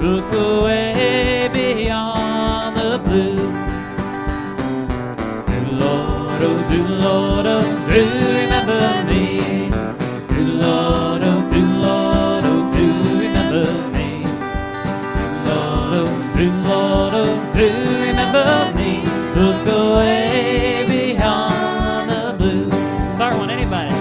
look away beyond the blue. Dear Lord, oh, dear Lord, oh, do remember me. Dear Lord, oh, dear Lord, oh, do remember me. Dear Lord, oh, do remember me. Look away beyond the blue. Start one, anybody.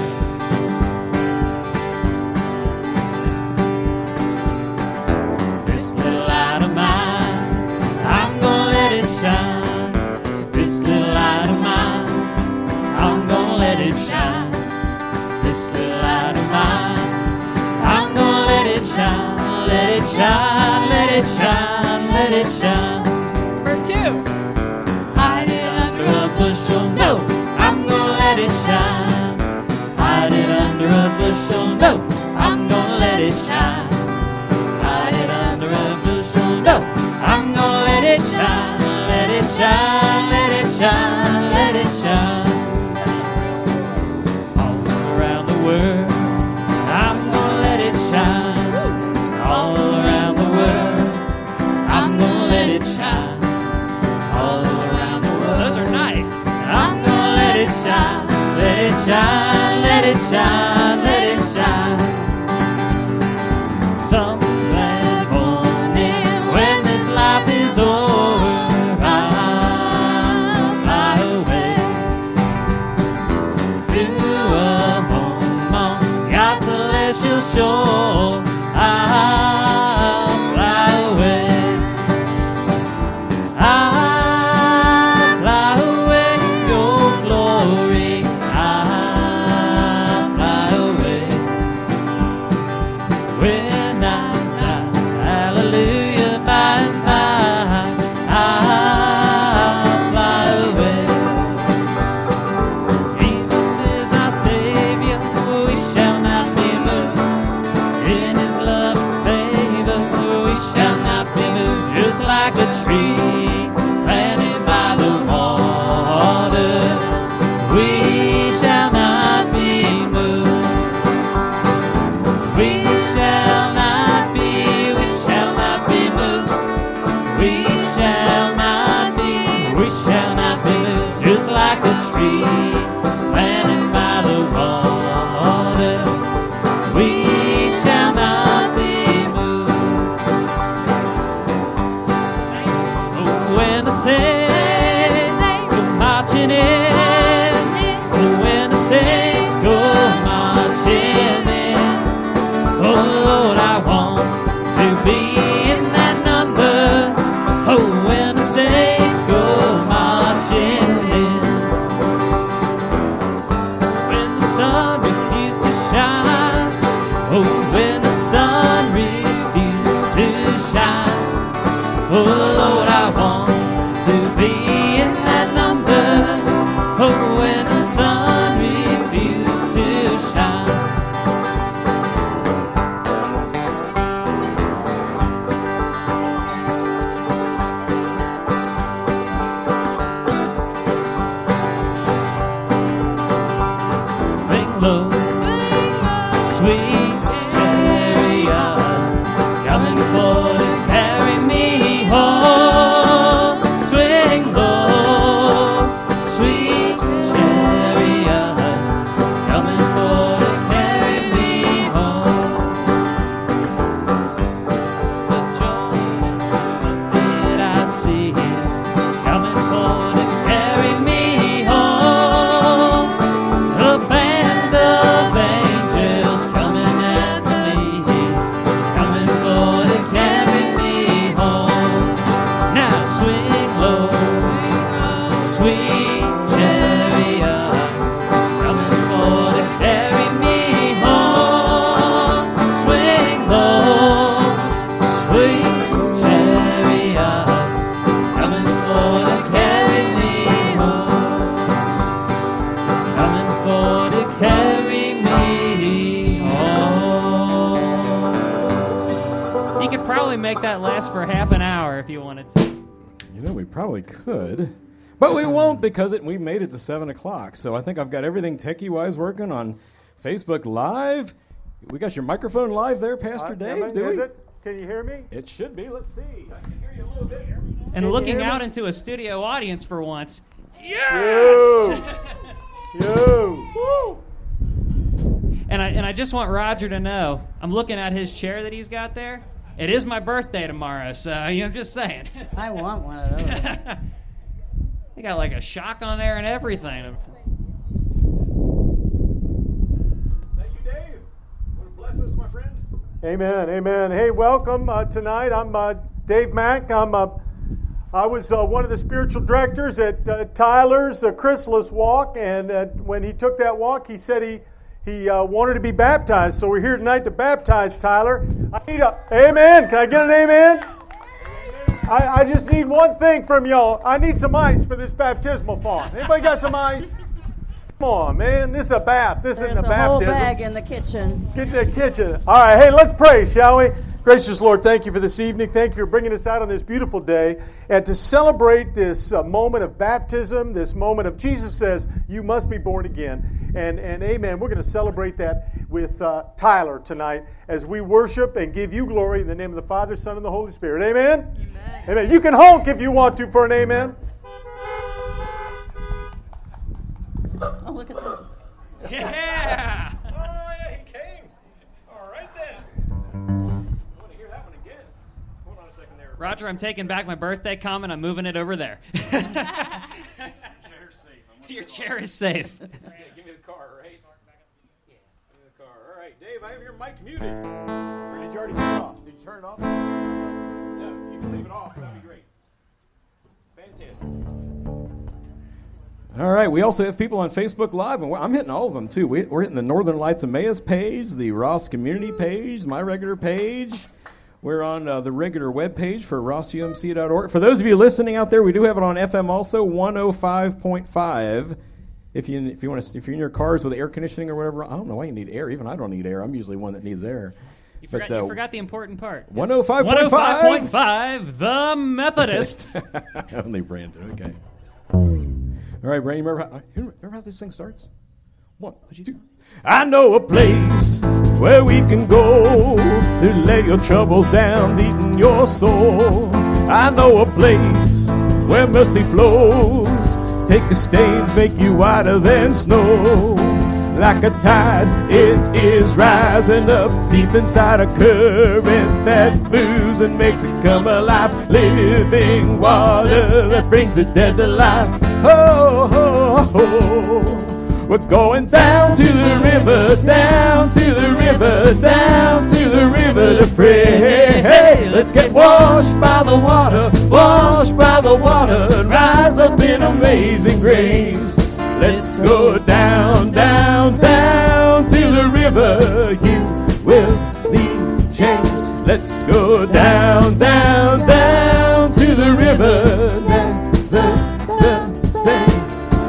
This little light of mine, I'm gonna let it shine. This little light of mine, I'm gonna let it shine. This little light of mine, I'm gonna let it shine. Let it shine, let it shine, let it shine. Verse 2. Hide it under a bushel, no, I'm gonna let it shine. Hide it under a bushel, no, I'm gonna let it shine. Hide it under a bushel, no, I'm gonna let it shine. Let it shine, let it shine, let it shine. All around the world, I'm gonna let it shine. All around the world, I'm gonna let it shine. All around the world. Those are nice. I'm gonna let it shine. Let it shine, let it shine, let it shine. Some glad morning when this life is over, I'll fly away to a home on God's celestial shore. I'll fly away. I'll fly away, your glory. I'll fly away. When I die, hallelujah, by and by, I'll fly away. Jesus is our Savior, we shall not be moved. In His love and favor, we shall not be moved. Just like a tree planted by the water, we shall not be moved. We shall not be moved. We shall not be moved. Just like a tree planted by the water, we shall not be moved. Oh, when the saints go marching in, oh, when the saints go marching in, oh Lord, I want to be in that number. Oh, when the saints go marching in, when the sun refused to shine, oh, when the sun refused to shine, oh Lord, I want to be in that number. Oh, when the sun refused to shine. Swing low, sweet chariot, coming for to carry me home. Swing low, sweet chariot, coming for to carry me home. The joy that I see coming for to carry me home. The band of angels coming after me, coming for to carry me home. Now swing low, sweet chariot, coming for to carry me home. Swing low, sweet chariot, coming for to carry me home. Coming for to carry me home. You could probably make that last for half an hour if you wanted to. You know, we probably could, but we won't because we made it to 7 o'clock. So I think I've got everything techie-wise working on Facebook Live. We got your microphone live there, Pastor Dave? Is it? Can you hear me? It should be. Let's see. I can hear you a little bit. And looking out into a studio audience for once. Yo! Yes! Yo! Woo! And I just want Roger to know, I'm looking at his chair that he's got there. It is my birthday tomorrow, so I'm just saying. I want one of those. They got like a shock on there and everything. Thank you, Dave. Want to bless us, my friend? Amen, amen. Hey, welcome tonight. I'm Dave Mack. I was one of the spiritual directors at Tyler's Chrysalis Walk, and when he took that walk, he said he wanted to be baptized. So we're here tonight to baptize Tyler. I need a amen. Can I get an amen? I just need one thing from y'all. I need some ice for this baptismal font. Anybody got some ice? Come on, man. This is a bath. This isn't a baptism. There's a whole bag in the kitchen. Get to the kitchen. All right. Hey, let's pray, shall we? Gracious Lord, thank you for this evening. Thank you for bringing us out on this beautiful day and to celebrate this moment of baptism, this moment of Jesus says, you must be born again. And amen. We're going to celebrate that with Tyler tonight as we worship and give you glory in the name of the Father, Son, and the Holy Spirit. Amen? Amen. Amen. You can honk if you want to for an amen. Oh, look at that. Yeah! Oh, yeah, he came. All right, then. I want to hear that one again. Hold on a second there. Roger, I'm taking back my birthday comment. I'm moving it over there. Chair's safe. Your chair is safe. Yeah, give me the car, right? Yeah. Give me the car. All right, Dave, I have your mic muted. Or did you already turn it off? Did you turn it off? No, if you can leave it off, that'd be great. Fantastic. All right, we also have people on Facebook Live, and I'm hitting all of them, too. We're hitting the Northern Lights Emmaus page, the Ross Community page, my regular page. We're on the regular web page for rossumc.org. For those of you listening out there, we do have it on FM also, 105.5. If you're in your cars with air conditioning or whatever, I don't know why you need air. Even I don't need air. I'm usually one that needs air. You forgot the important part. 105.5. 105.5, The Methodist. Only Brandon, okay. All right, Brandon, remember how this thing starts? 1, 2. I know a place where we can go to lay your troubles down, deep in your soul. I know a place where mercy flows. Take the stains, make you whiter than snow. Like a tide, it is rising up deep inside a current that moves and makes it come alive. Living water that brings the dead to life. Oh, oh, oh. We're going down to the river, down to the river, down to the river to pray. Hey, let's get washed by the water, and rise up in amazing grace. Let's go down, down, down to the river. You will be changed. Let's go down, down, down to the river. Never the same.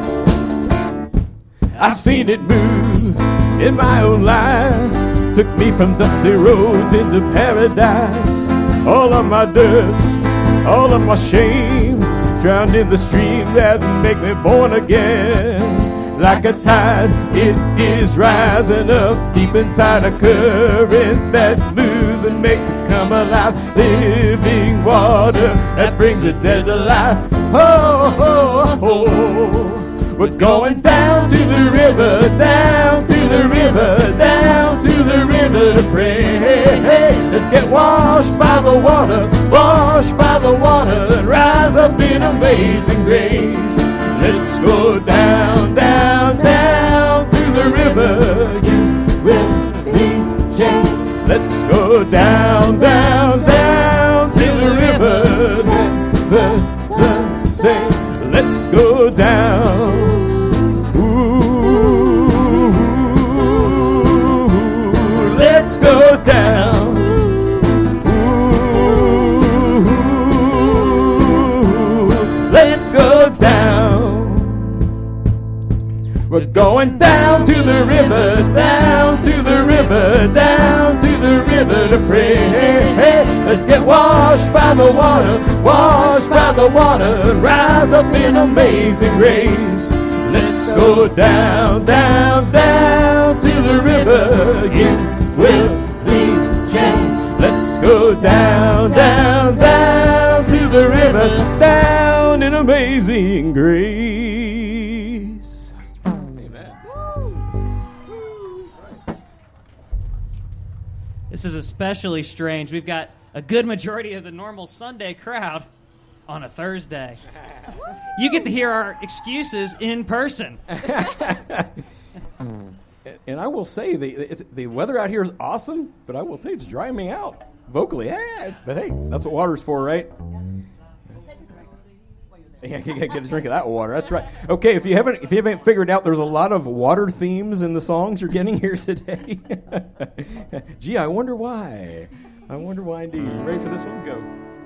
I've seen it move in my own life. Took me from dusty roads into paradise. All of my dirt, all of my shame, drowned in the stream that make me born again. Like a tide, it is rising up deep inside a current that moves and makes it come alive. Living water that brings the dead to life. Oh, oh, oh. We're going down to the river, down to the river, down to the river to pray. Hey, let's get washed by the water, and rise up in amazing grace. Let's go down, down, down to the river. You will be changed. Let's go down, down, down to the river. Never the same. Let's go down. Ooh, let's go down. Let's go down. We're going down to the river, down to the river, down to the river to pray. Hey, let's get washed by the water, and rise up in amazing grace. Let's go down, down, down to the river. You will be changed. Let's go down, down, down to the river, down in amazing grace. Amen. This is especially strange. We've got a good majority of the normal Sunday crowd on a Thursday. You get to hear our excuses in person. And I will say, the weather out here is awesome, but I will say it's drying me out vocally. Yeah, but hey, that's what water's for, right? Yeah, you gotta get a drink of that water. That's right. Okay, if you haven't figured out, there's a lot of water themes in the songs you're getting here today. Gee, I wonder why. I wonder why indeed. You ready for this one? Go.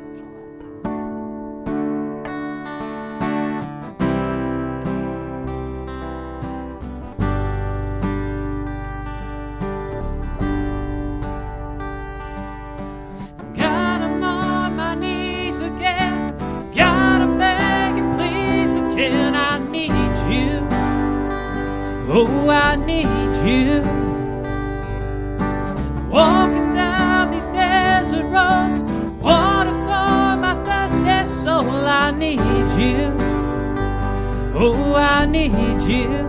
God, I'm on my knees again. God, I'm begging, please again. I need you. Oh, I need you. Walking down these desert roads, water for my thirsty soul. I need you. Oh, I need you.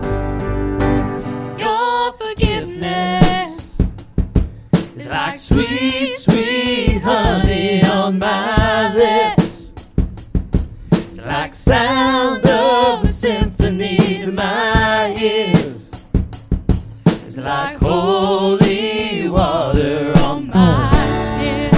Your forgiveness is like sweet, sweet honey on my lips. It's like sound of a symphony to my ears. It's like holy water on my skin.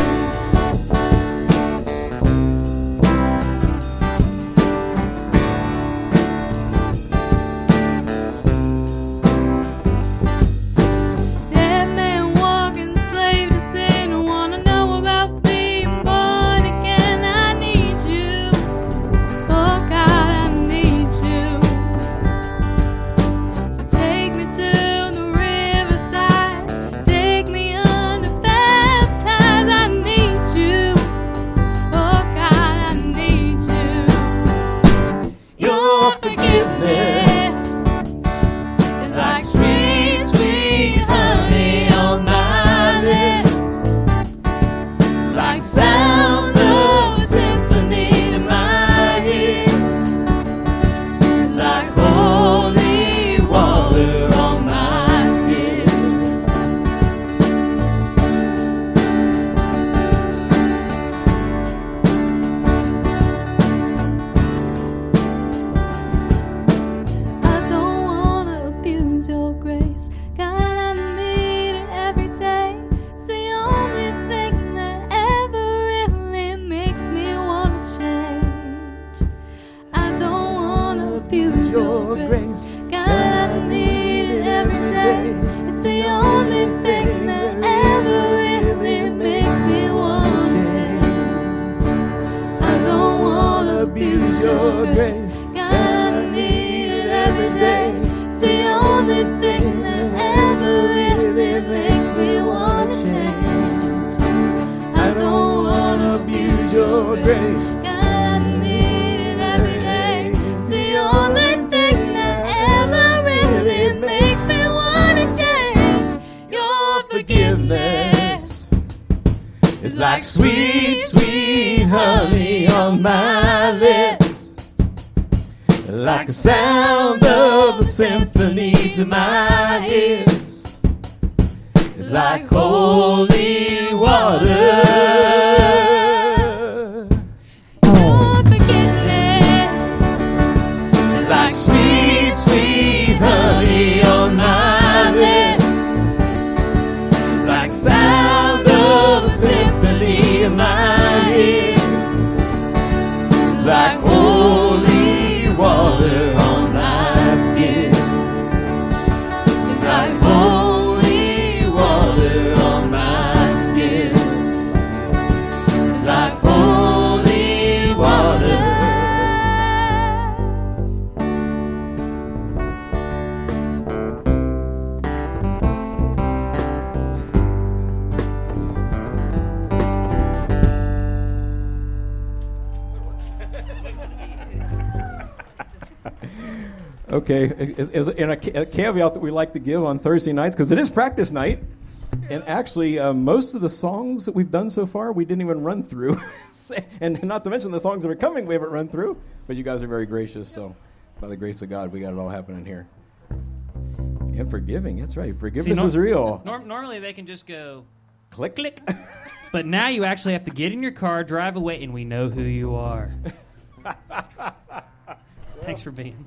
Dead man walking, slave to sin. I wanna know about being born again. I need you. Oh God, I need you. So take me to the riverside. Take me under baptize. I need you. Oh God, I need you. Your forgiveness is like sweet, sweet honey on my lips. Like sound of a symphony to my ears. It's like holy water on my skin. I don't wanna abuse your grace. God, I need it every day. It's the only thing that ever really makes me wanna change. I don't wanna abuse your grace. God, I need it every day. It's the only thing that ever really makes me wanna change. I don't wanna abuse your grace. God, I need it every day. It's the only thing that ever really makes me wanna change. I don't wanna abuse your grace. God, I need it every day. It's the only thing that ever really makes me wanna change. Your forgiveness is like sweet, sweet honey on my lips. Like the sound of a symphony to my ears. It's like holy water. Your forgiveness is like sweet, sweet honey on my lips. Like sound of a symphony in my ears. It's like holy water on my skin. It's like holy water on my skin. It's like holy water. Okay, and a caveat that we like to give on Thursday nights, because it is practice night. And actually, most of the songs that we've done so far, we didn't even run through. And not to mention the songs that are coming, we haven't run through. But you guys are very gracious, so by the grace of God, we got it all happening here. And forgiving, that's right. Forgiveness is real. Normally they can just go Click. click. But now you actually have to get in your car, drive away, and we know who you are. Thanks for being.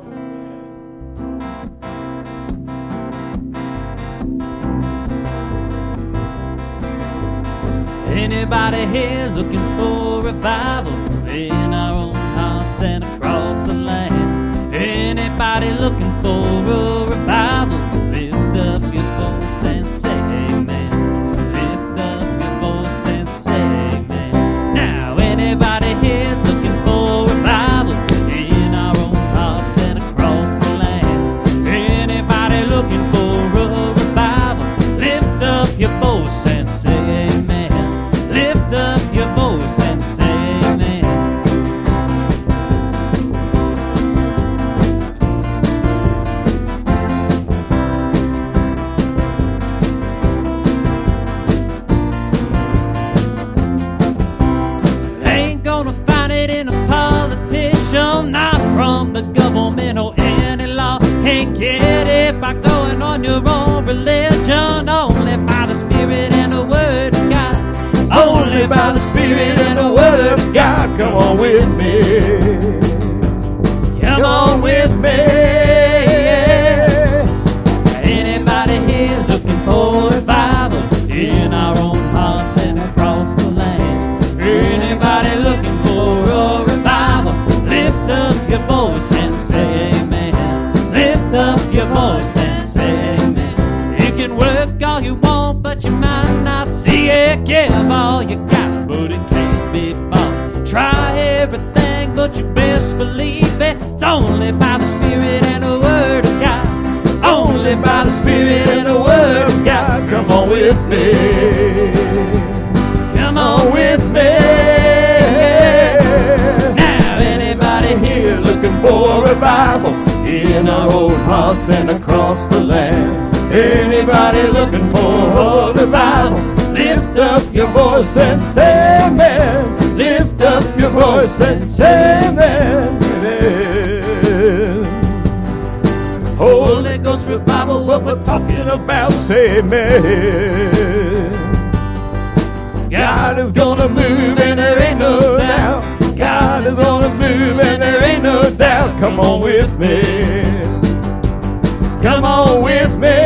Anybody here looking for revival in our own hearts and across the land? Anybody looking for a revival? Lift up your voice and say amen. Lift up your voice and say amen. Now, anybody here looking for revival in our own hearts and across the land? Anybody looking for a revival? Lift up your voice and say amen. Lift up your voice and say amen. Ain't gonna find it in a politician, not from the government or any law. Can't get it by going on your own religion, only by the Spirit and the Word of God. Only by the Spirit and the Word of God. Come on with me. Come on with me. Anybody here looking for revival in our own hearts and across the land? Anybody looking for a revival? Lift up your voice and say amen. Lift up your voice and say amen. You can work all you want, but you might not see it. Give all you got, but it can't be bought. Try everything, but you best believe it. It's only by the Spirit and the Word of God. Only by the Spirit and the Word of God. Come on with me. Come on with me. Now, anybody here looking for revival in our own hearts and across the land? Anybody looking for a revival? Lift up your voice and say amen. Lift up your voice and say amen. Holy Ghost revival's what we're talking about. Say amen. God is gonna move and there ain't no doubt. God is gonna move and there ain't no doubt. Come on with me. Come on with me.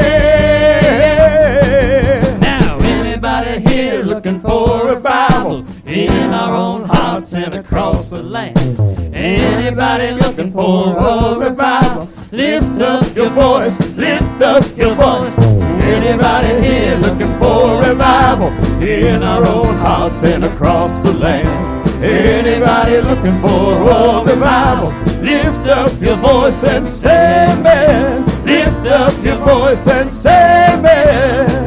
Now, anybody here looking for revival in our own hearts and across the land? Anybody looking for a revival? Lift up your voice, lift up your voice. Anybody here looking for revival in our own hearts and across the land? Anybody looking for a revival? Lift up your voice and say amen. Lift up your voice and say amen.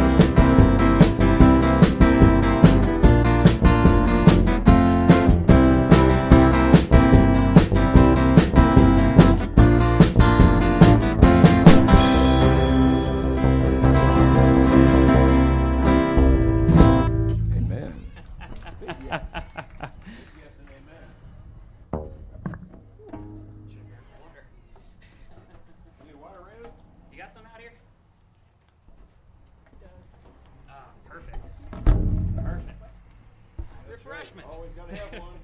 You got some out here? Perfect. Perfect. Refreshment. Always got to have one.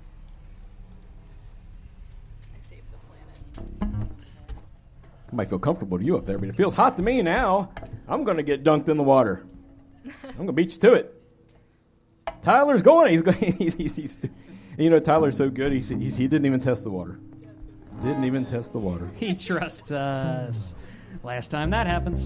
I saved the planet. It might feel comfortable to you up there, but it feels hot to me now. I'm going to get dunked in the water. I'm going to beat you to it. Tyler's going. He's going. He's you know, Tyler's so good. He didn't even test the water. Didn't even test the water. He trusts us. Last time that happens.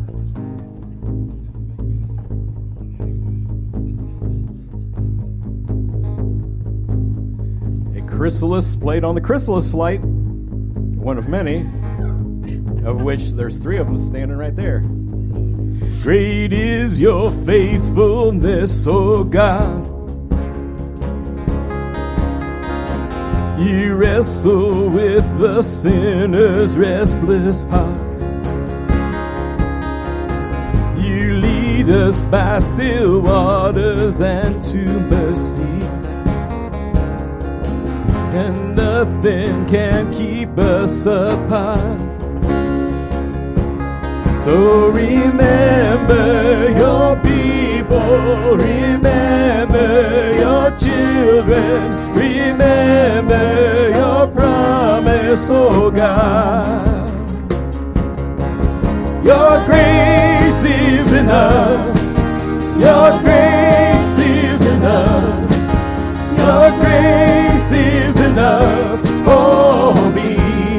A chrysalis played on the chrysalis flight, one of many, of which there's 3 of them standing right there. Great is your faithfulness, O God. You wrestle with the sinner's restless heart. You lead us by still waters and to mercy. And nothing can keep us apart. So remember your people, remember your children, remember your promise, oh God. Your grace is enough, your grace is enough, your grace is enough for me.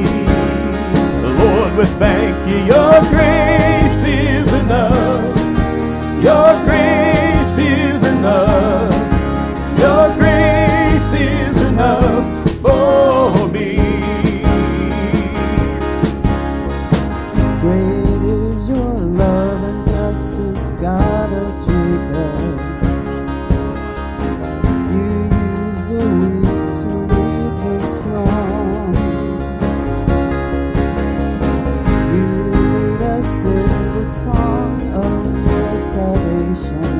Lord, we thank you, your grace is enough, your grace is enough, your grace is enough for me. Great is your love and justice, God of Jacob. You use the weak to lead the strong. You lead us in the song of your salvation,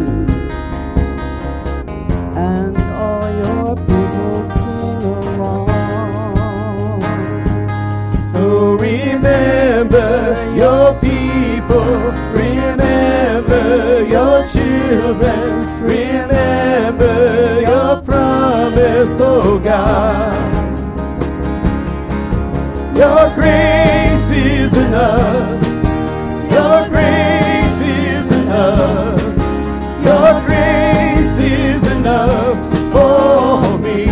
and all your people sing along. So remember your people, remember your children, remember your promise, oh God. Your grace is enough, your grace is enough, your grace is enough for me.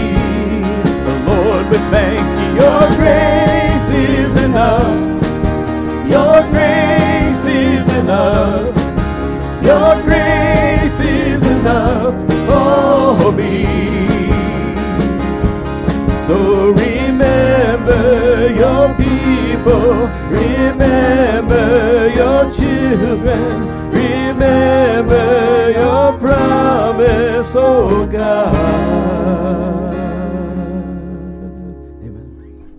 Lord, we thank you, your grace is enough, your grace is enough, your grace is enough for me. So remember your people, remember your children, remember your promise, oh God. Amen.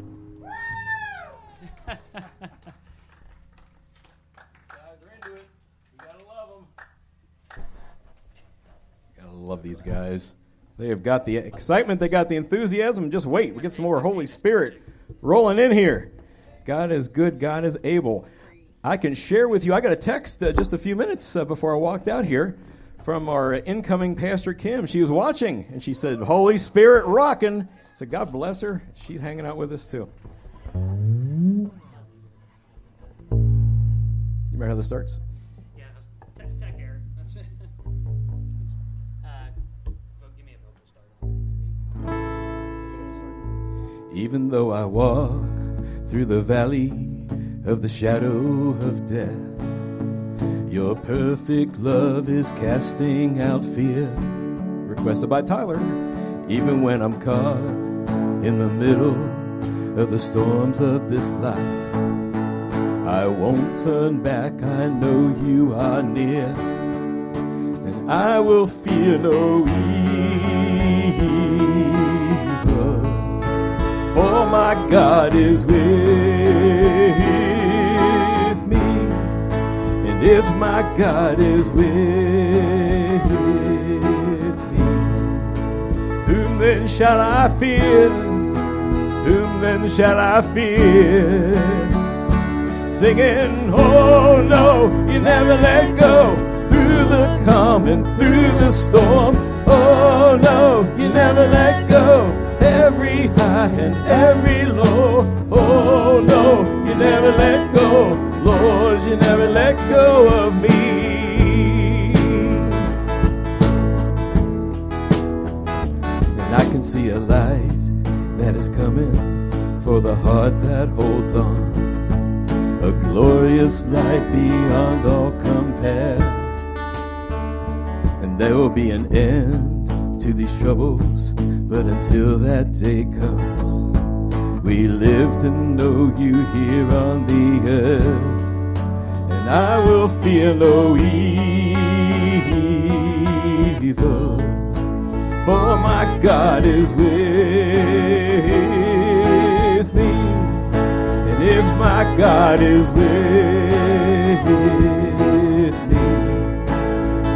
Guys are into it. You gotta love them. Gotta love these guys. They have got the excitement, they got the enthusiasm. Just wait, we get some more Holy Spirit rolling in here. God is good, God is able. I can share with you, I got a text just a few minutes before I walked out here from our incoming Pastor Kim. She was watching, and she said, Holy Spirit rocking. I said, God bless her. She's hanging out with us too. You remember how this starts? Yeah, tech error. That's it. Well, give me a vocal start. Even though I walk through the valley of the shadow of death, your perfect love is casting out fear. Requested by Tyler. Even when I'm caught in the middle of the storms of this life, I won't turn back, I know you are near, and I will fear no evil, for my God is with me, and if my God is with me, whom then shall I fear? Whom then shall I fear? Singing, oh no, you never let go, through the calm and through the storm. Oh no, you never let go, every high and every low. Oh no, you never let go, Lord, you never let go of me. And I can see a light that is coming for the heart that holds on, a glorious light beyond all compare. And there will be an end to these troubles, but until that day comes, we live to know you here on the earth. And I will fear no evil, for my God is with me. And if my God is with me,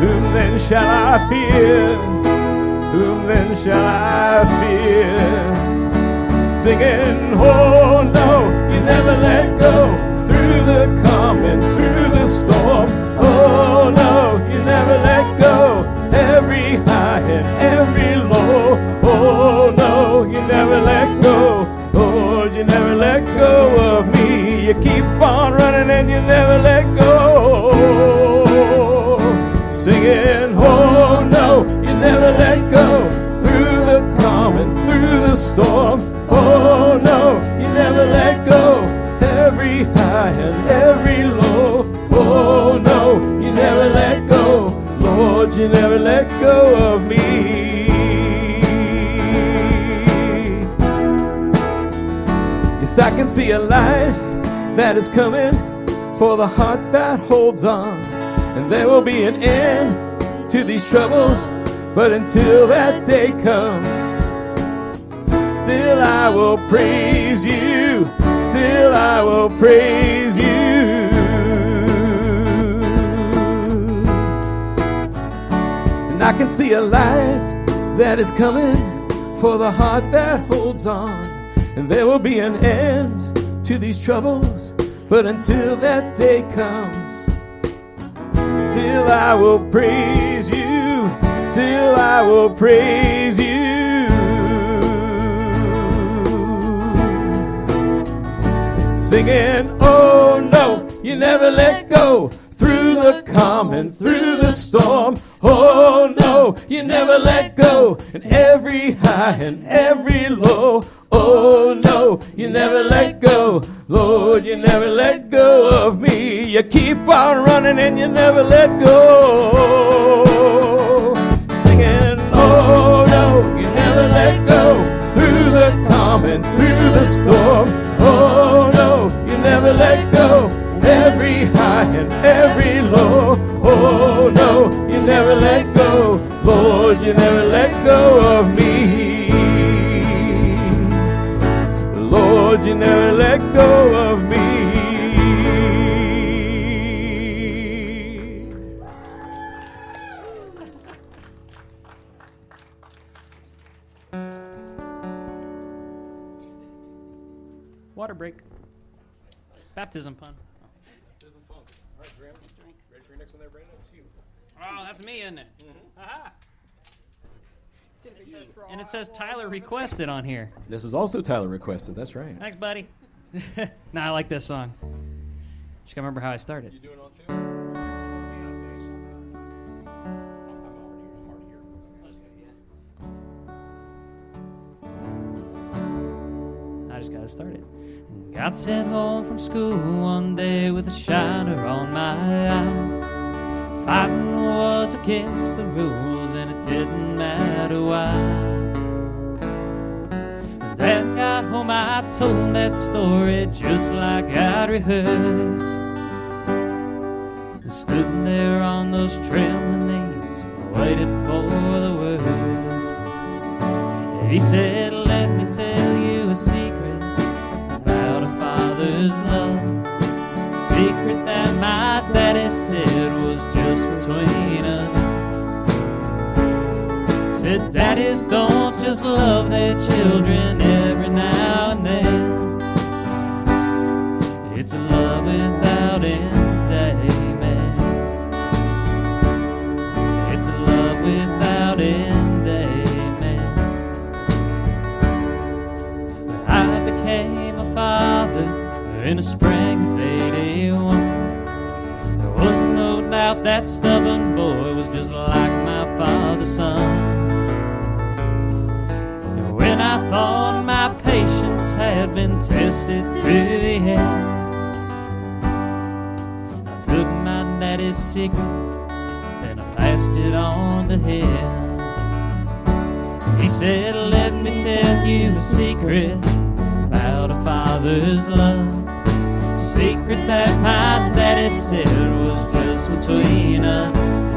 Whom then shall I fear? Whom then shall I fear? Singing, oh no, you never let go. Through the calm and through the storm, oh no, you never let go. Every high and every low, oh no, you never let go. Lord, you never let go of me. You keep on running and you never let go. Singing, oh no, you never let go. Through the calm and through the storm, oh no, you never let go. Every high and every low, oh no, you never let go. Lord, you never let go of me. Yes, I can see a light that is coming for the heart that holds on. And there will be an end to these troubles, but until that day comes, still I will praise you, still I will praise you. And I can see a light that is coming for the heart that holds on. And there will be an end to these troubles, but until that day comes, still I will praise you, still I will praise you. Singing, oh no, you never let go. Through the calm and through the storm, oh no, you never let go. And every high and every low, oh no, you never let go. Lord, you never let go of me. You keep on running and you never let go. Singing, oh no, you never let go. Through the calm and through the storm, oh no, you never let go. Every high and every low, oh no, you never let go. Lord, you never let go of me. Lord, you never let go of me. Water break. Baptism pun. All right, Graham. Ready for your next one there, Brandon? It's you. Oh, that's me, isn't it? Aha. And it says Tyler requested on here. This is also Tyler requested. That's right. Thanks, buddy. Nah, I like this song. Just gotta remember how I started. You doing on two? I just gotta start it. Got sent home from school one day with a shiner on my eye. Fighting was against the rules and it didn't matter why. When Dad got home I told that story just like I'd rehearsed. And stood there on those trembling knees and waited for the worst. He said, let me tell you a secret about a father's love. Secret that my daddy said was just between us. Said daddies don't just love their children every now and then. It's a love without end, amen. It's a love without end, amen. But I became a father in the spring of '81. There was no doubt that stubborn boy was just like my father's son. And when I thought my patience had been tested to the end, I took my daddy's secret and I passed it on to him. He said, let me tell you a secret about a father's love. Secret that my daddy said was just between us.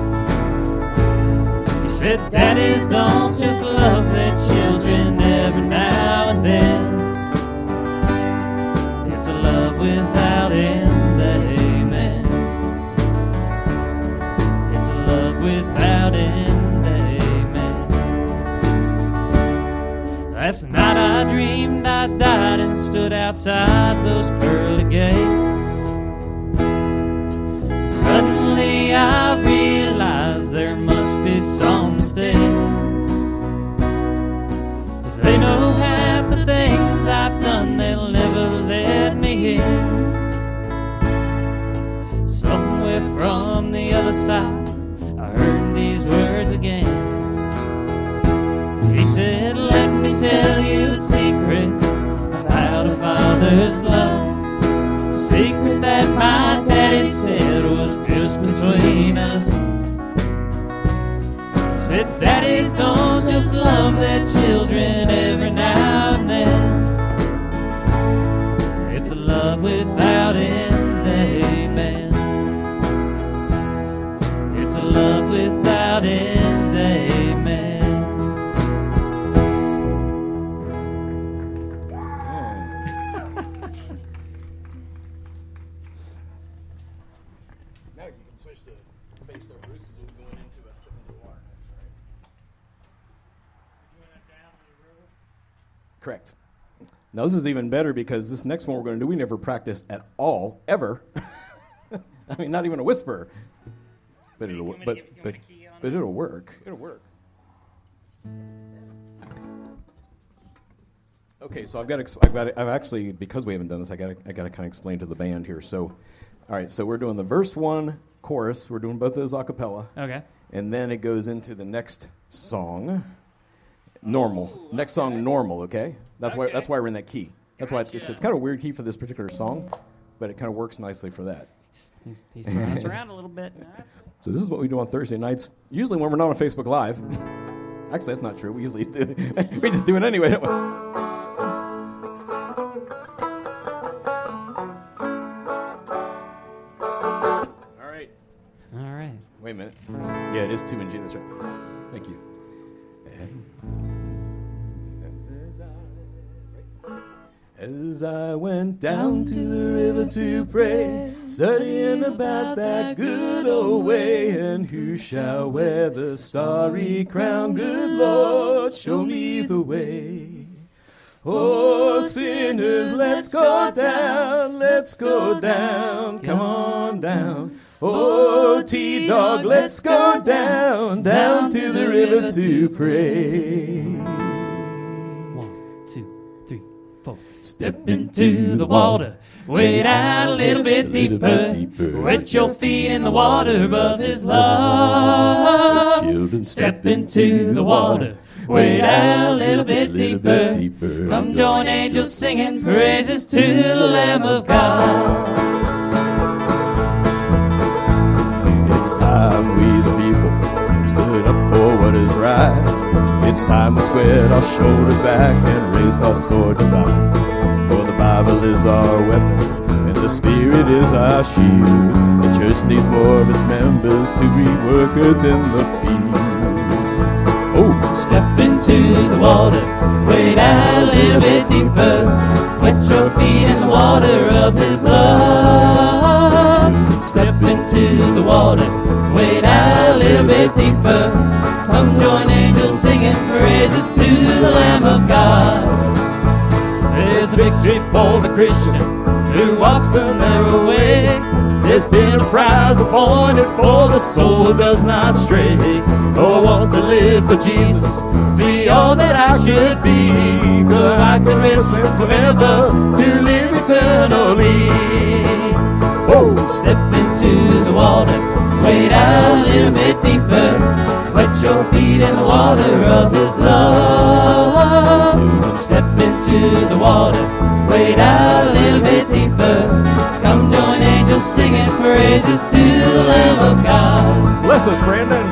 He said daddies don't just love their children every now and then. It's a love without end, amen. It's a love without Last night I dreamed I died and stood outside those pearly gates. Suddenly I realized there must be some mistake. If they know half the things I've done, they'll never let me in. Somewhere from the other side, I heard these words again. He said, let me tell you a secret about a father's love. A secret that my daddy said was just between us. He said, daddies don't just love their children every now and then. It's a love without end, amen. It's a love without end, amen. Now you can switch the bass there, Bruce, because we're going into a sip of the water next, right? Correct. Now this is even better because this next one we're going to do, we never practiced at all, ever. I mean, not even a whisper. But it'll work. But it'll work. It'll work. Okay, so I've actually, because we haven't done this, I got to kind of explain to the band here. So, all right, so we're doing the verse 1 chorus. We're doing both of those a cappella. Okay. And then it goes into the next song, normal. Next song, normal. Okay. That's why we're in that key. That's why it's kind of a weird key for this particular song, but it kind of works nicely for that. He's throwing us around a little bit. So this is what we do on Thursday nights, usually when we're not on Facebook Live. Actually, that's not true. We usually do. We just do it anyway, don't we? All right. Wait a minute. Yeah, it is 2 in G. That's right. Thank you. As I went down to the river to pray, studying about that good old way, and who shall wear the starry crown? Good Lord, show me the way. Oh, sinners, let's go down, come on down. Oh, T-Dog, let's go down to the river to pray. 1, 2, 3, 4. Step into the water, wade out a little bit deeper. Wet your feet in the water of His love. Children, Step into the water, wade out a little bit deeper. Come join angels singing praises to the Lamb of God. It's time we the people stood up for what is right. It's time we squared our shoulders back and raised our sword to fight. For the Bible is our weapon and the Spirit is our shield. The church needs more of its members to be workers in the field. Oh, Step into the water, wade out a little bit deeper. Wet your feet in the water of His love. Step into the water, wade out a little bit deeper. Come join angels singing praises to the Lamb of God. There's a victory for the Christian who walks a narrow way. There's been a prize appointed for the soul who does not stray. Oh, I want to live for Jesus, be all that I should be, so I can rest Him forever to live eternally. Oh, step into the water, wade out a little bit deeper. Wet your feet in the water of His love. Step into the water, wade out a little bit deeper. Come join angels singing praises to the Lamb of God. Bless us, Brandon.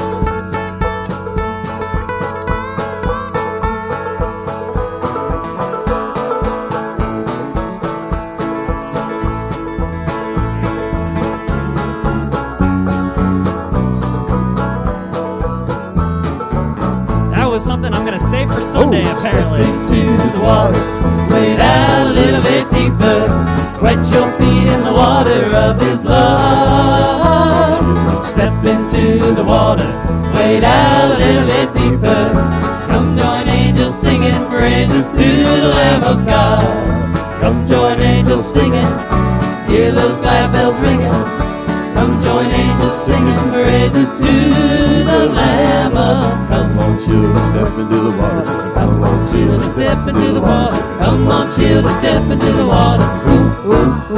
Something I'm going to save for Sunday, apparently. Step into the water, wade out a little bit deeper. Wet your feet in the water of His love. Step into the water, wade out a little bit deeper. Come join angels singing singing praises to the Lamb of God. Come join angels singing, hear those glad bells ringing. Come join angels singing praises to the Lamb of God. Come on, children, step into the water. Come on, children, step into the water. Come on, children, step into the water. Ooh, ooh,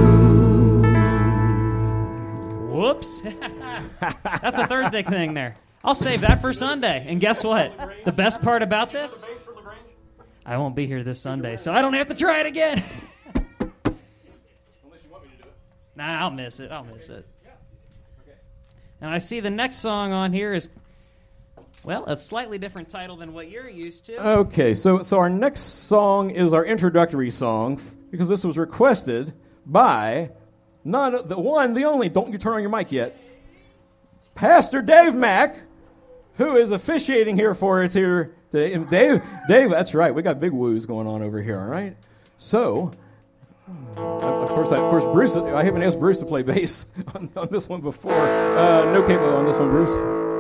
ooh. Whoops. That's a Thursday thing there. I'll save that for Sunday. And guess what? The best part about this? I won't be here this Sunday, so I don't have to try it again. Nah, I'll miss it. And I see the next song on here is, well, a slightly different title than what you're used to. Okay, so our next song is our introductory song, because this was requested by not the one, the only, don't you turn on your mic yet, Pastor Dave Mack, who is officiating here for us here today. And Dave, that's right, we got big woos going on over here, all right? So, of course, Bruce, I haven't asked Bruce to play bass on this one before. No capo on this one, Bruce.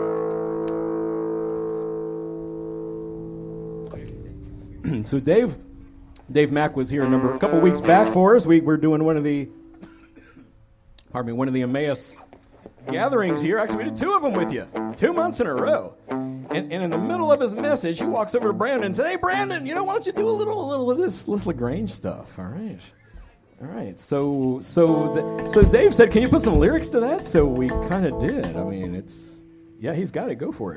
So Dave Mack was here a couple weeks back for us. We were doing one of the Emmaus gatherings here. Actually, we did 2 of them with you, 2 months in a row. And in the middle of his message, he walks over to Brandon and says, "Hey, Brandon, why don't you do a little of this LaGrange stuff?" All right. So Dave said, "Can you put some lyrics to that?" So we kind of did. I mean, he's got it. Go for it.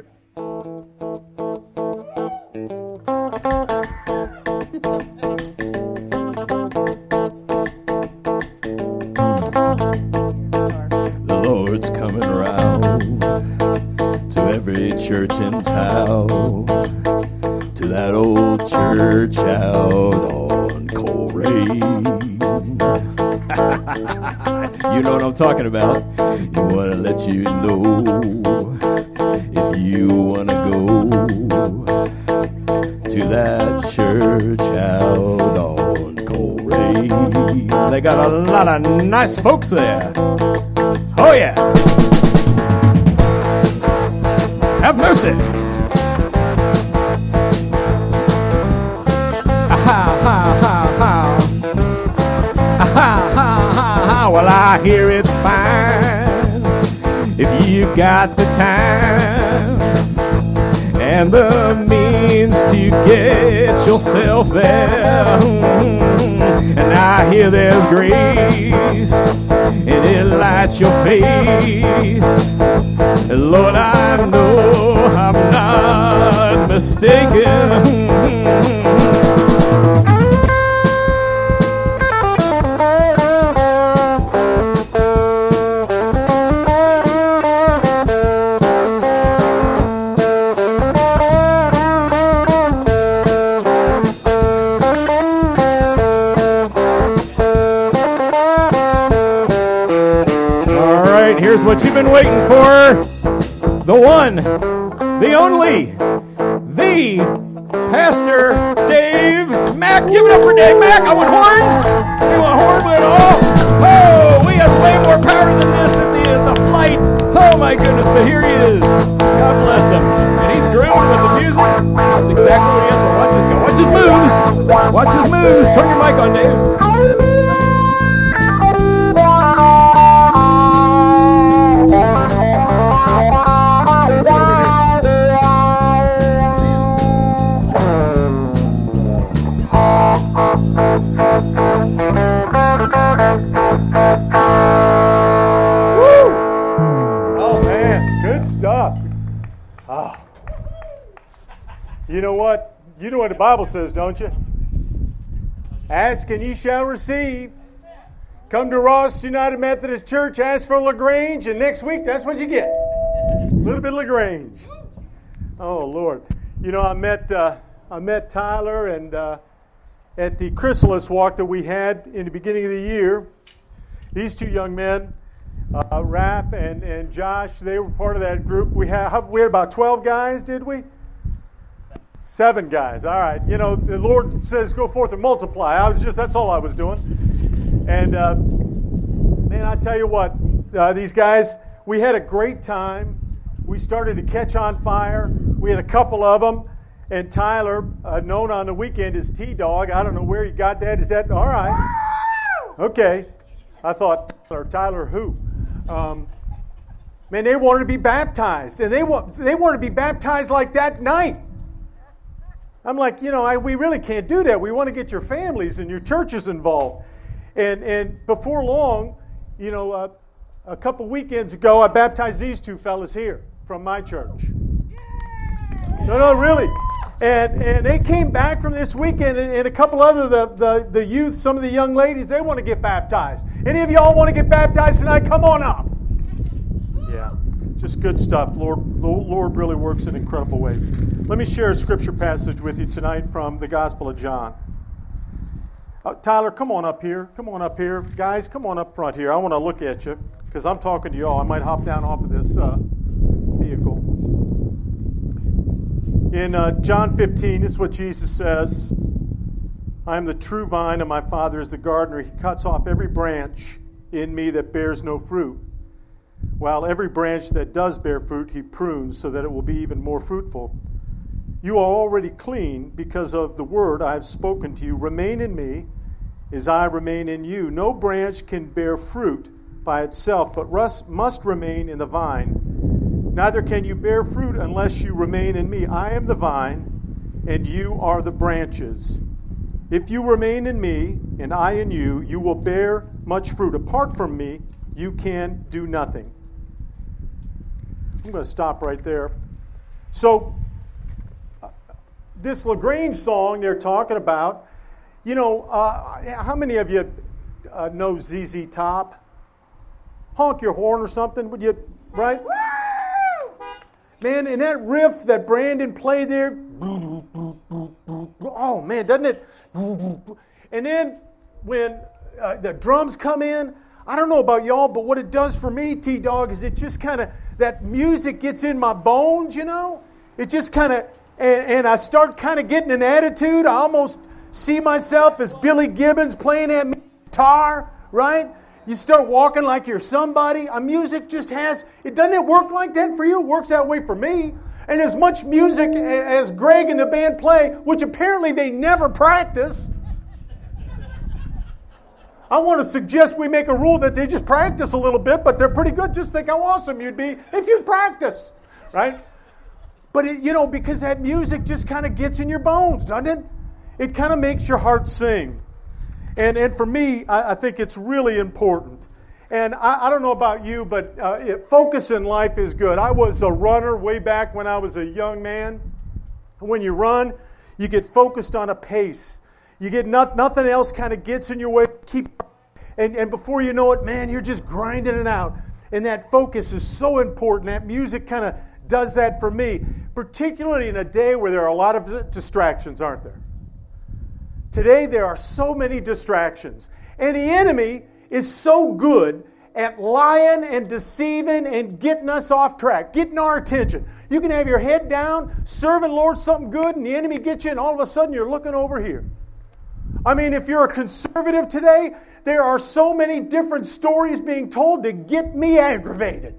The Lord's coming around to every church in town, to that old church out on Coleraine. You know what I'm talking about. You want to let you know if you want to go to that church out on Coleraine. They got a lot of nice folks there. Oh yeah. Have mercy. Well, I hear it's fine if you got the time and the means to get yourself there. And I hear there's grace and it lights your face. Lord, I know I'm not mistaken. Here's what you've been waiting for. The one, the only, the Pastor Dave Mack. Give it up for Dave Mack. I want horns. We want horns with it all. Oh, we have way more power than this at the flight. Oh my goodness, but here he is. God bless him. And he's grooving with the music. That's exactly what he has for. Watch this guy. Watch his moves. Watch his moves. Turn your mic on, Dave. You know what? You know what the Bible says, don't you? Ask and ye shall receive. Come to Ross United Methodist Church, ask for LaGrange, and next week, that's what you get. A little bit of LaGrange. Oh, Lord. You know, I met Tyler and at the Chrysalis walk that we had in the beginning of the year. These 2 young men, Raph and Josh, they were part of that group. We had about 12 guys, did we? 7 guys. All right. You know, the Lord says go forth and multiply. That's all I was doing. And, man, I tell you what, these guys, we had a great time. We started to catch on fire. We had a couple of them. And Tyler, known on the weekend as T-Dog, I don't know where he got that. Is that all right? Okay. I thought, Tyler who? Man, they wanted to be baptized. And they wanted to be baptized like that night. I'm like, we really can't do that. We want to get your families and your churches involved. And before long, a couple weekends ago, I baptized these two fellas here from my church. No, really. And they came back from this weekend, and a couple other the youth, some of the young ladies, they want to get baptized. Any of y'all want to get baptized tonight? Come on up. Yeah, just good stuff. Lord really works in incredible ways. Let me share a scripture passage with you tonight from the Gospel of John. Tyler, come on up here. Come on up here. Guys, come on up front here. I want to look at you because I'm talking to y'all. I might hop down off of this vehicle. In John 15, this is what Jesus says. I am the true vine, and my Father is the gardener. He cuts off every branch in me that bears no fruit, while every branch that does bear fruit, he prunes so that it will be even more fruitful. You are already clean because of the word I have spoken to you. Remain in me as I remain in you. No branch can bear fruit by itself, but must remain in the vine. Neither can you bear fruit unless you remain in me. I am the vine, and you are the branches. If you remain in me, and I in you, you will bear much fruit. Apart from me, you can do nothing. I'm going to stop right there. So, this LaGrange song they're talking about, how many of you know ZZ Top? Honk your horn or something, would you, right? Man, and that riff that Brandon played there, oh man, doesn't it? And then when the drums come in, I don't know about y'all, but what it does for me, T-Dog, is it just kind of, that music gets in my bones, It just kind of, and I start kind of getting an attitude. I almost see myself as Billy Gibbons playing that guitar, right? You start walking like you're somebody. Music just has, doesn't it work like that for you? It works that way for me. And as much music as Greg and the band play, which apparently they never practice, I want to suggest we make a rule that they just practice a little bit, but they're pretty good. Just think how awesome you'd be if you'd practice, right? But, because that music just kind of gets in your bones, doesn't it? It kind of makes your heart sing. And for me, I think it's really important. And I don't know about you, but focus in life is good. I was a runner way back when I was a young man. When you run, you get focused on a pace. You get nothing else kind of gets in your way. And before you know it, man, you're just grinding it out. And that focus is so important. That music kind of does that for me, particularly in a day where there are a lot of distractions, aren't there? Today there are so many distractions. And the enemy is so good at lying and deceiving and getting us off track, getting our attention. You can have your head down, serving Lord something good, and the enemy gets you, and all of a sudden you're looking over here. I mean, if you're a conservative today, there are so many different stories being told to get me aggravated.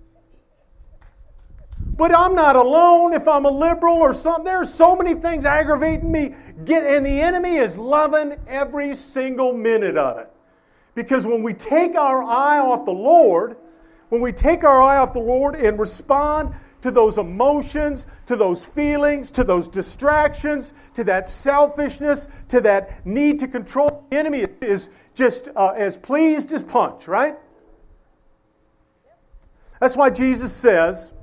But I'm not alone if I'm a liberal or something. There are so many things aggravating me. And the enemy is loving every single minute of it. Because when we take our eye off the Lord, and respond to those emotions, to those feelings, to those distractions, to that selfishness, to that need to control, the enemy is just as pleased as punch, right? That's why Jesus says,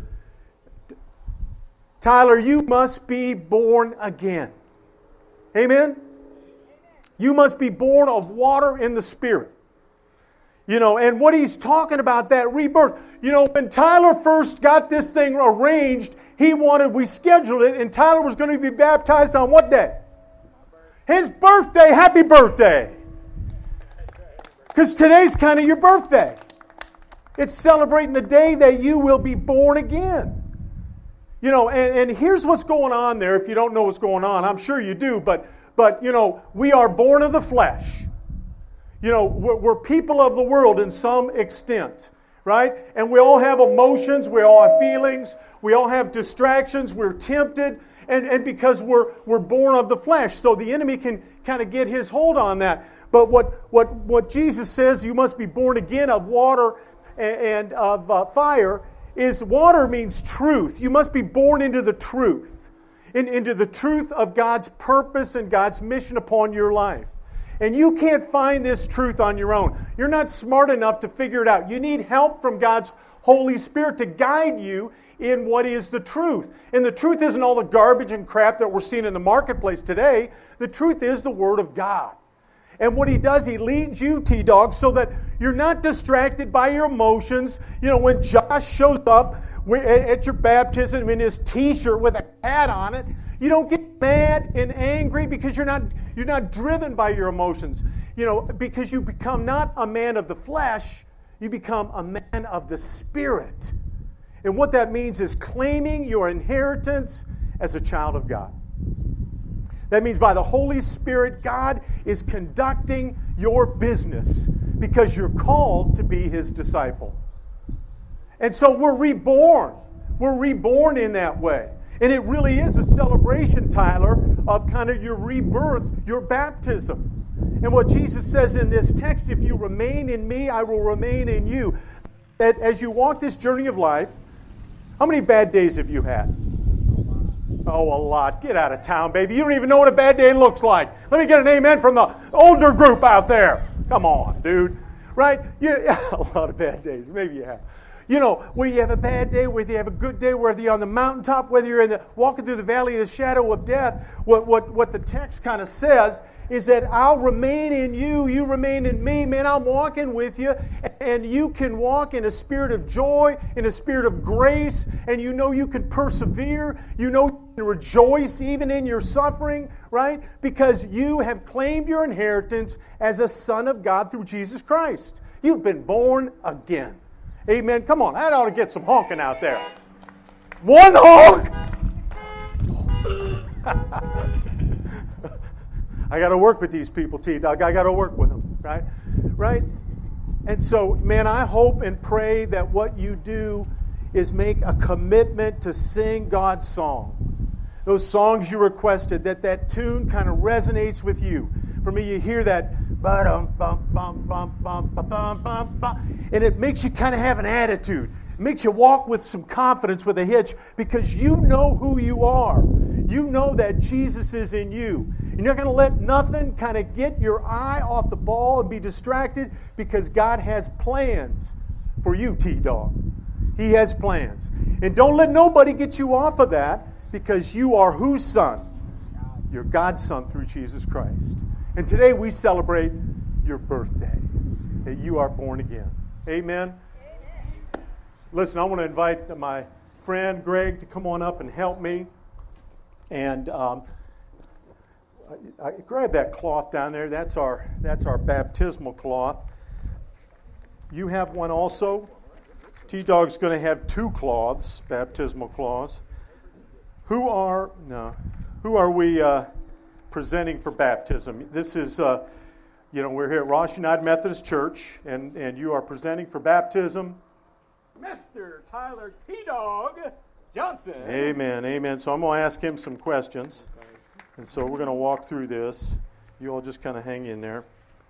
Tyler, you must be born again. Amen? You must be born of water and the Spirit. And what he's talking about, that rebirth. When Tyler first got this thing arranged, we scheduled it, and Tyler was going to be baptized on what day? His birthday. Happy birthday. Because today's kind of your birthday. It's celebrating the day that you will be born again. And here's what's going on there. If you don't know what's going on, I'm sure you do, but we are born of the flesh. We're people of the world in some extent, right? And we all have emotions, we all have feelings, we all have distractions, we're tempted, and because we're born of the flesh, so the enemy can kind of get his hold on that. But what Jesus says, you must be born again of water and of fire, is water means truth. You must be born into the truth, into the truth of God's purpose and God's mission upon your life. And you can't find this truth on your own. You're not smart enough to figure it out. You need help from God's Holy Spirit to guide you in what is the truth. And the truth isn't all the garbage and crap that we're seeing in the marketplace today. The truth is the Word of God. And what He does, He leads you, T-Dog, so that you're not distracted by your emotions. You know, when Josh shows up at your baptism in his T-shirt with a hat on it, you don't get mad and angry because you're not driven by your emotions. You know, because you become not a man of the flesh, you become a man of the Spirit. And what that means is claiming your inheritance as a child of God. That means by the Holy Spirit, God is conducting your business because you're called to be His disciple. And so we're reborn. We're reborn in that way. And it really is a celebration, Tyler, of kind of your rebirth, your baptism. And what Jesus says in this text, if you remain in me, I will remain in you. That as you walk this journey of life, how many bad days have you had? Oh, a lot. Get out of town, baby. You don't even know what a bad day looks like. Let me get an amen from the older group out there. Come on, dude. Right? A lot of bad days. Maybe you have. You know, whether you have a bad day, whether you have a good day, whether you're on the mountaintop, whether you're walking through the valley of the shadow of death, what the text kind of says is that I'll remain in you, you remain in me. Man, I'm walking with you, and you can walk in a spirit of joy, in a spirit of grace, and you know you can persevere. You know you can rejoice even in your suffering, right? Because you have claimed your inheritance as a son of God through Jesus Christ. You've been born again. Amen. Come on, that ought to get some honking out there. One honk! I got to work with these people, T-Dog. I got to work with them, right? Right? And so, man, I hope and pray that what you do is make a commitment to sing God's song. Those songs you requested, that tune kind of resonates with you. For me, you hear that, and it makes you kind of have an attitude. It makes you walk with some confidence, with a hitch, because you know who you are. You know that Jesus is in you. You're not going to let nothing kind of get your eye off the ball and be distracted, because God has plans for you, T-Dog. He has plans. And don't let nobody get you off of that, because you are whose son? You're God's son through Jesus Christ. And today we celebrate your birthday, that you are born again. Amen? Listen, I want to invite my friend Greg to come on up and help me. And I grab that cloth down there. That's our baptismal cloth. You have one also. T-Dog's going to have two cloths, baptismal cloths. Who are we presenting for baptism? This is, we're here at Ross United Methodist Church, and you are presenting for baptism Mr. Tyler T-Dog Johnson. Amen, amen. So I'm going to ask him some questions, and so we're going to walk through this. You all just kind of hang in there.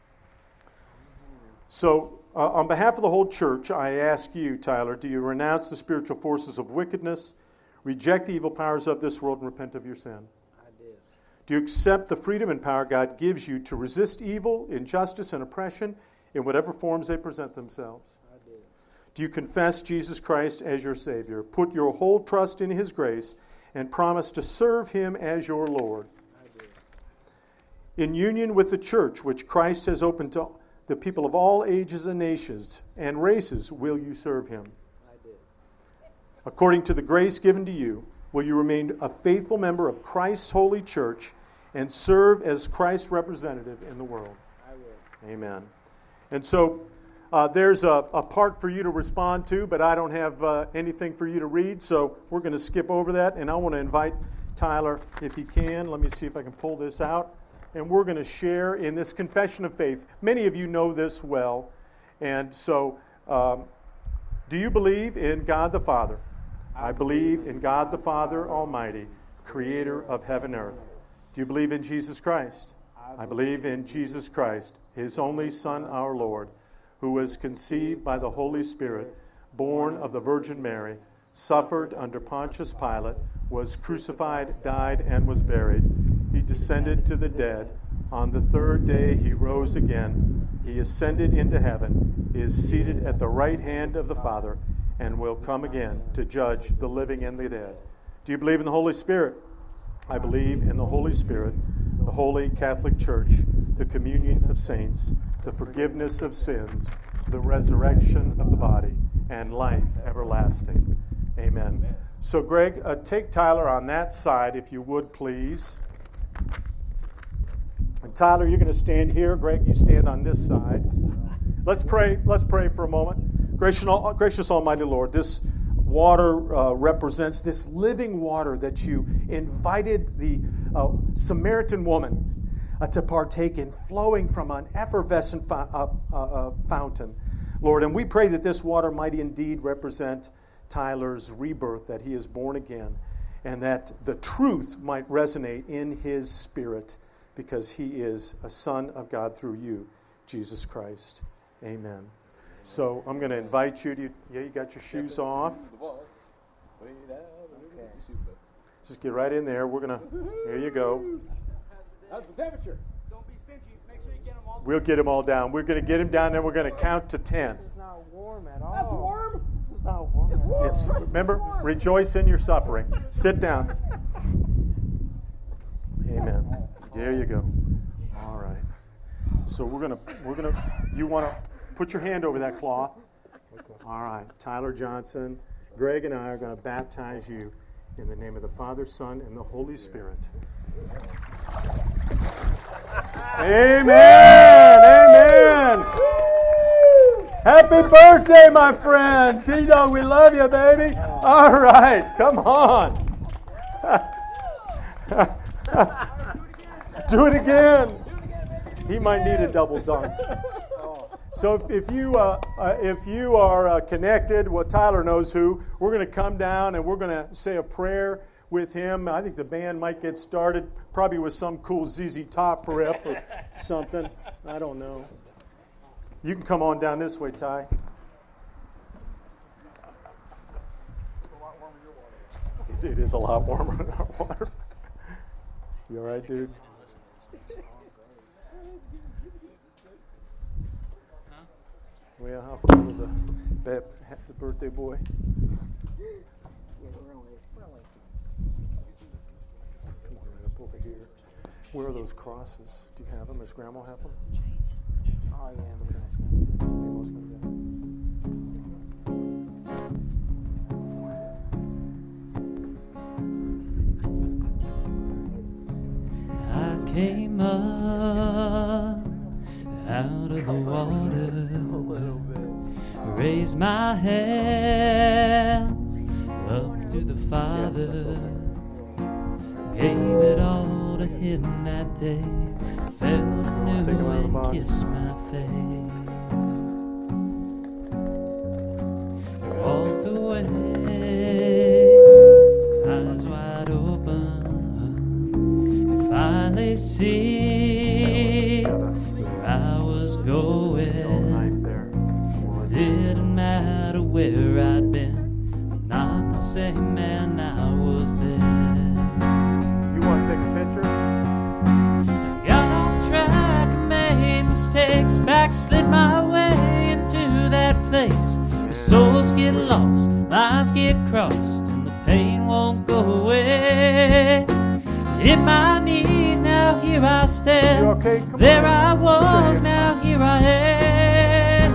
So, on behalf of the whole church, I ask you, Tyler, do you renounce the spiritual forces of wickedness, reject the evil powers of this world, and repent of your sin? Do you accept the freedom and power God gives you to resist evil, injustice, and oppression in whatever forms they present themselves? I do. Do you confess Jesus Christ as your Savior, put your whole trust in His grace, and promise to serve Him as your Lord? I do. In union with the church, which Christ has opened to the people of all ages and nations and races, will you serve Him? I do. According to the grace given to you, will you remain a faithful member of Christ's holy church and serve as Christ's representative in the world? I will. Amen. And so there's a part for you to respond to, but I don't have anything for you to read, so we're going to skip over that. And I want to invite Tyler, if he can. Let me see if I can pull this out. And we're going to share in this confession of faith. Many of you know this well. And so Do you believe in God the Father? I believe in God the Father Almighty, creator of heaven and earth. Do you believe in Jesus Christ? I believe in Jesus Christ, his only Son, our Lord, who was conceived by the Holy Spirit, born of the Virgin Mary, suffered under Pontius Pilate, was crucified, died, and was buried. He descended to the dead. On the third day he rose again. He ascended into heaven, is seated at the right hand of the Father, and will come again to judge the living and the dead. Do you believe in the Holy Spirit? I believe in the Holy Spirit, the Holy Catholic Church, the communion of saints, the forgiveness of sins, the resurrection of the body, and life everlasting. Amen. So, Greg, take Tyler on that side, if you would, please. And Tyler, you're going to stand here. Greg, you stand on this side. Let's pray. Let's pray for a moment. Gracious Almighty Lord, this water represents this living water that you invited the Samaritan woman to partake in, flowing from an effervescent fountain, Lord. And we pray that this water might indeed represent Tyler's rebirth, that he is born again, and that the truth might resonate in his spirit, because he is a son of God through you, Jesus Christ. Amen. So I'm going to invite you to, you got your shoes off. Just get right in there. We're going to, there you go. How's the temperature? Don't be stingy. Make sure you get them all. We'll get them all down. We're going to get them down, then we're going to count to 10. It's not warm at all. That's warm. This is not warm. It's warm. Remember, rejoice in your suffering. Sit down. Amen. There you go. All right. So we're gonna. You want to put your hand over that cloth. All right. Tyler Johnson, Greg, and I are going to baptize you in the name of the Father, Son, and the Holy Spirit. Amen. Amen. Happy birthday, my friend. T-Dog, we love you, baby. All right. Come on. Do it again. He might need a double dunk. So if you are connected, well, Tyler knows who. We're going to come down and we're going to say a prayer with him. I think the band might get started, probably with some cool ZZ Top riff or something. I don't know. You can come on down this way, Ty. It is a lot warmer than our water. You all right, dude? Well, how fun was the birthday boy? Come on, right up over here. Where are those crosses? Do you have them? Does Grandma have them? Oh, yeah. Grandma's gonna get them. I came up out of the water, raised my hands up to the Father, gave it all to Him that day, felt anew and kissed my face, walked away, eyes wide open, and finally see where I was going. Didn't matter where I'd been, I'm not the same man I was then. You want to take a picture? I got off track and made mistakes, backslid my way into that place where souls get lost, lines get crossed, and the pain won't go away. Hit my knees, now here I stand. You okay? Come There on. I was, now here I am.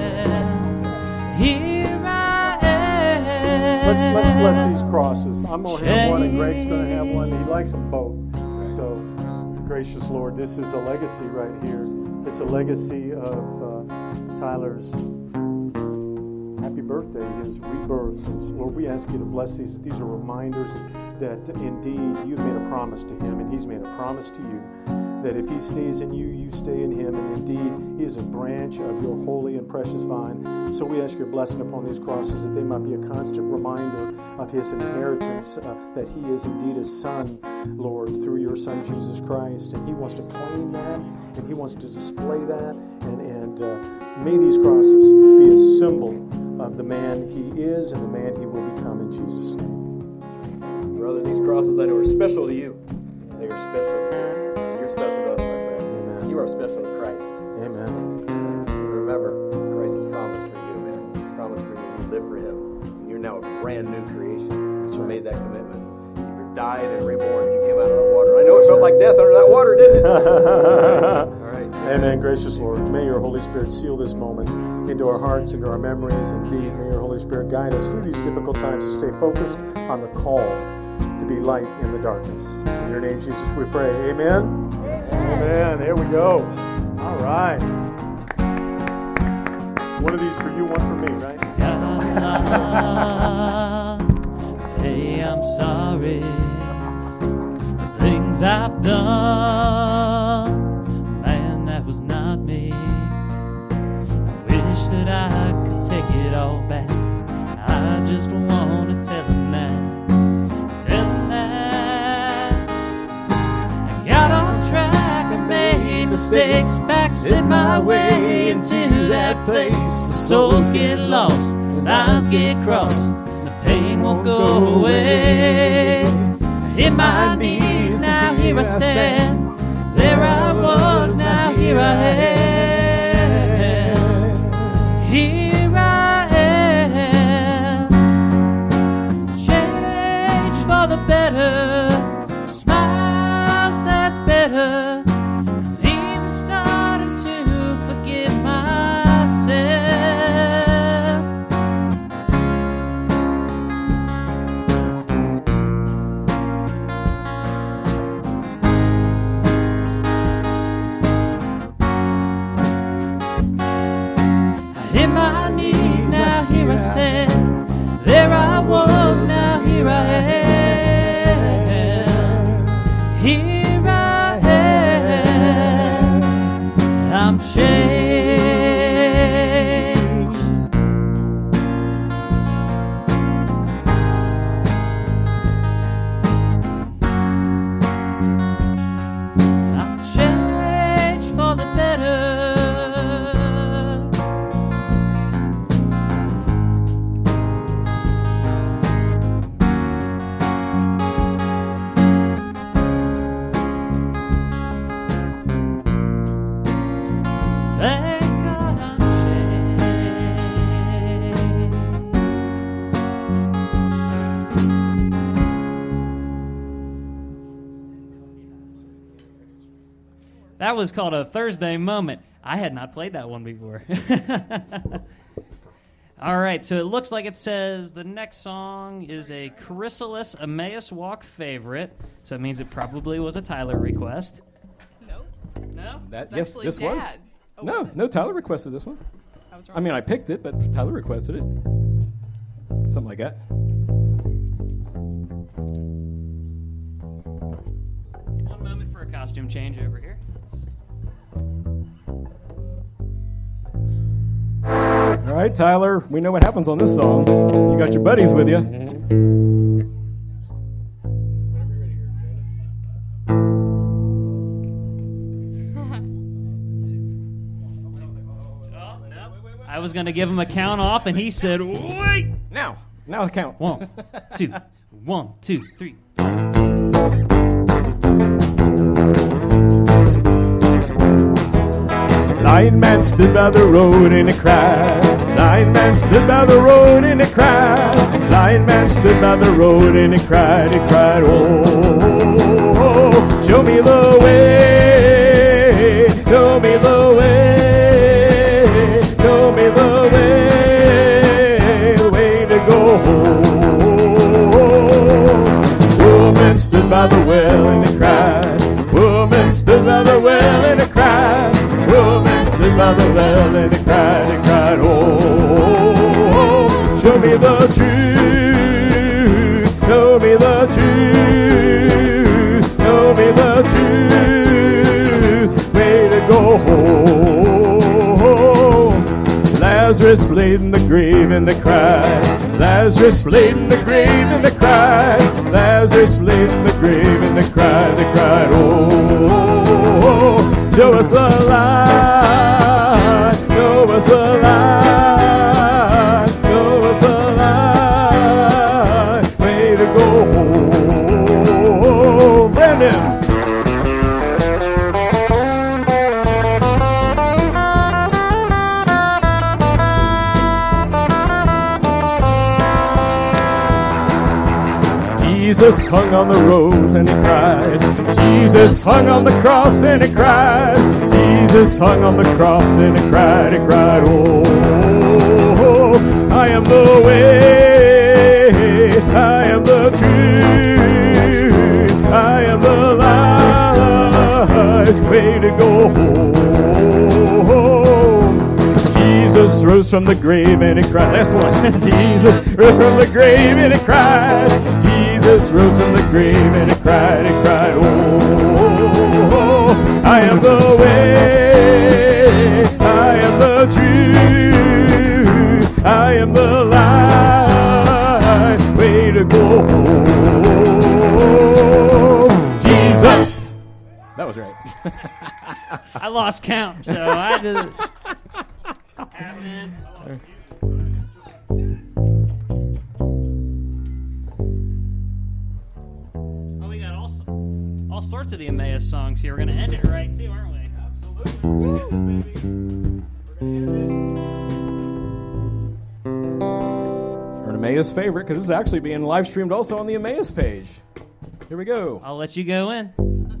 Here I am. Let's bless these crosses. I'm going to have one and Greg's going to have one. He likes them both. So, gracious Lord, this is a legacy right here. It's a legacy of Tyler's happy birthday, his rebirth. And so, Lord, we ask you to bless these. These are reminders that indeed you've made a promise to him and he's made a promise to you that if he stays in you, you stay in him, and indeed he is a branch of your holy and precious vine. So we ask your blessing upon these crosses, that they might be a constant reminder of his inheritance, that he is indeed a son, Lord, through your Son Jesus Christ. And he wants to claim that, and he wants to display that, and may these crosses be a symbol of the man he is and the man he will become, in Jesus' name. Brother, these crosses I know are special to you. They are special to you. You're special to us, my friend. Amen. You are special to Christ. Amen. Remember, Christ has promised for you, man. He's promised for you. You live for him. And you're now a brand new creation. So you made that commitment. You were died and reborn. You came out of that water. I know it felt like death under that water, didn't it? All right. Amen. Gracious Lord, may your Holy Spirit seal this moment into our hearts, into our memories. Indeed, may your Holy Spirit guide us through these difficult times to stay focused on the call to be light in the darkness. It's in your name, Jesus, we pray. Amen. Amen. There we go. All right. One of these for you, one for me, right? God, hey, I'm sorry for things I've done. Man, that was not me. I wish that I could take it all back. I just want to tell him that. Tell him that I got on track. I made mistakes, backslid my way into that place. Souls get lost, lines get crossed, the pain won't go away. I hit my knees, now here I stand. There I was, now here I am. Here I am. Change for the better, smiles, that's better. I've even started to forgive myself. Hit my knees, now here I stand. There I was, now here I am. Here I am. I'm changed. I'm changed for the better. Thank God I'm changed. That was called a Thursday Moment. I had not played that one before. All right, so it looks like it says the next song is a Chrysalis Emmaus Walk favorite, so it means it probably was a Tyler request. Nope. No? That, It's yes, actually this was. Dad. Oh, No, was it? no, Tyler requested this one. I was wrong. I mean, I picked it, but Tyler requested it. Something like that. One moment for a costume change over here. All right, Tyler, we know what happens on this song. You got your buddies with you. I was going to give him a count off, and he said, wait! Now count. 1, 2, 1, 2, 3. Blind man stood by the road and he cried. Blind man stood by the road and he cried. Blind man stood by the road and he cried. He cried, oh, show me the way. Show me the way. Show me the way to go home. Woman stood by the well and he cried. Woman stood by the well and he cried. Woman stood by the well and he cried, oh, show me the truth, show me the truth, show me the truth, and they cried. Lazarus laid in the grave and they cried. Lazarus laid in the grave and they cried. They cried, oh, show us the light. Show us the light. Show us the light. Way to go home. Brandon. Jesus hung on the rose and he cried. Jesus hung on the cross and he cried. Jesus hung on the cross and he cried. He cried, oh, I am the way, I am the truth, I am the life, way to go home. Jesus rose from the grave and he cried. Last one. Jesus rose from the grave and he cried. Jesus rose from the grave and he cried, oh, I am the way, I am the truth, I am the light, way to go home. Jesus! That was right. I lost count, so I had to. Oh, we got all sorts of the Emmaus songs here. We're going to end it right, too, aren't we? Absolutely. For an Emmaus favorite, because this is actually being live streamed also on the Emmaus page. Here we go. I'll let you go in.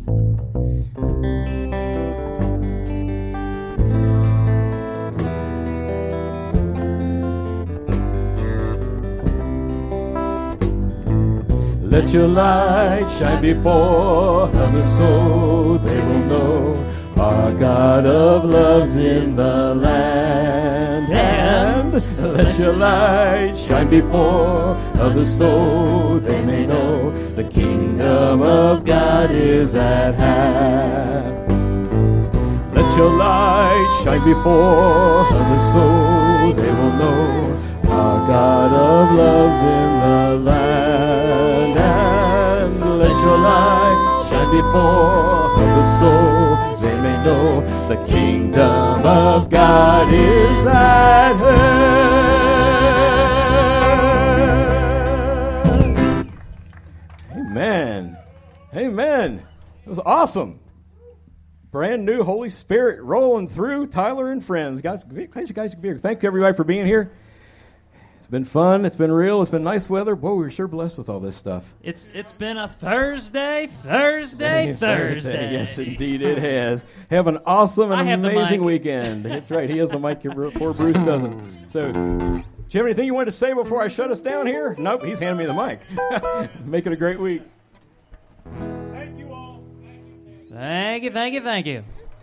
Let your light shine before others so they will know our God of love's in the land. And let your light shine before others so they may know the kingdom of God is at hand. Let your light shine before others so they will know our God of love's in the land. And let your light shine before others so they may know the kingdom of God is at hand. Amen. Amen. It was awesome. Brand new Holy Spirit rolling through Tyler and friends. Guys, glad you guys could be here. Thank you, everybody, for being here. It's been fun. It's been real. It's been nice weather. Boy, we were sure blessed with all this stuff. It's been a Thursday. Yes, indeed it has. Have an awesome and amazing weekend. That's right. He has the mic. Poor Bruce doesn't. So, do you have anything you wanted to say before I shut us down here? Nope. He's handing me the mic. Make it a great week. Thank you all. Thank you.